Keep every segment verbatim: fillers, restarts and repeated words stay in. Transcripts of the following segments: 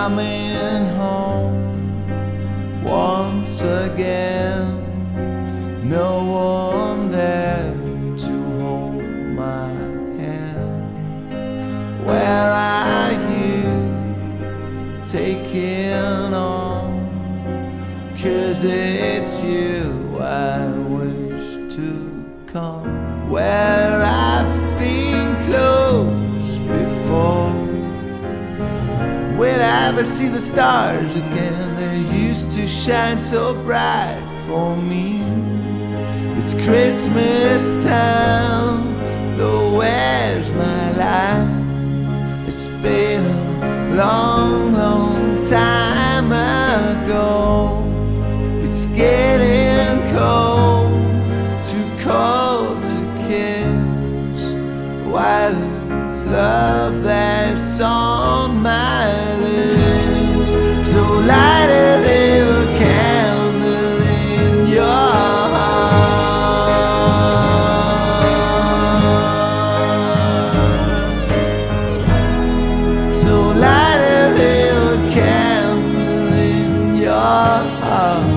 coming home once again. No one there to hold my hand. Where are you taking on? 'Cause it's you I wish to come. Where I've been close before. Will I ever see the stars again? They used to shine so bright for me. It's Christmas time, though where's my light? It's been a long, long time ago. It's getting cold, too cold to kiss. While there's love that's on my lips. So light a little candle in your heart. So light a little candle in your heart.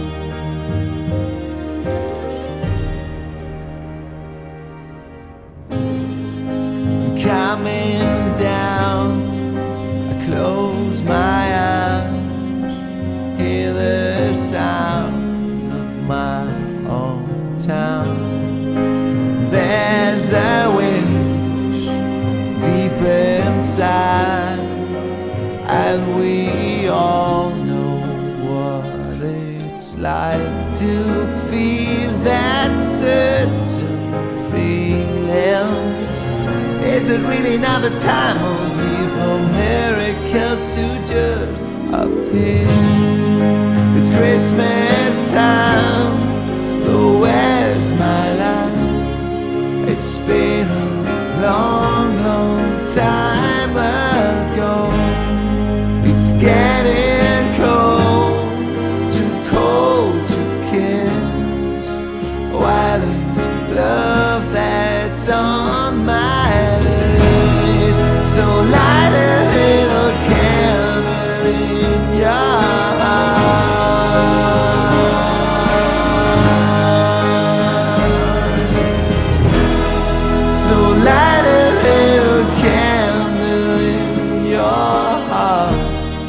Coming down, I close my eyes, hear the sound of my own town. There's a wish deep inside, and we all know what it's like to feel that certain feeling. Is it really not the time of year for miracles to just appear? It's Christmas time, though where's my light? It's been a long, long time ago. It's getting cold, too cold to kiss. While there's love that's on my list. So light a little candle in your heart. So light a little candle in your heart.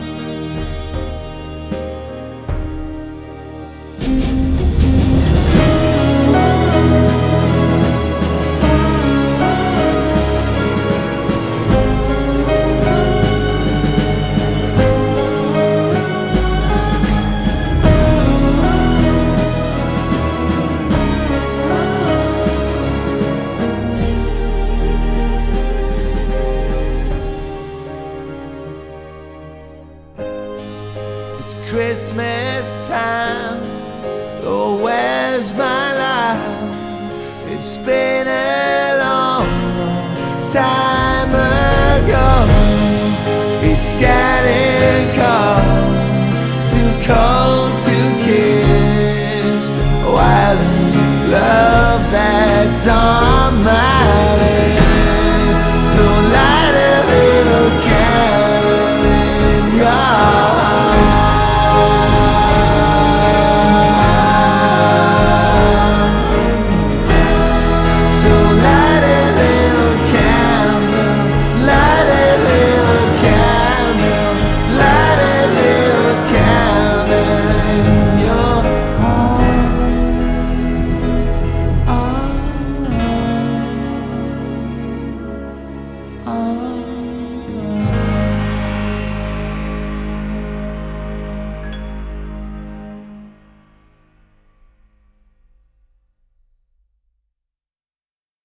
Christmas time, oh where's my life? It's been a long, long time ago. It's getting cold, too cold to kiss. While there's love that's on my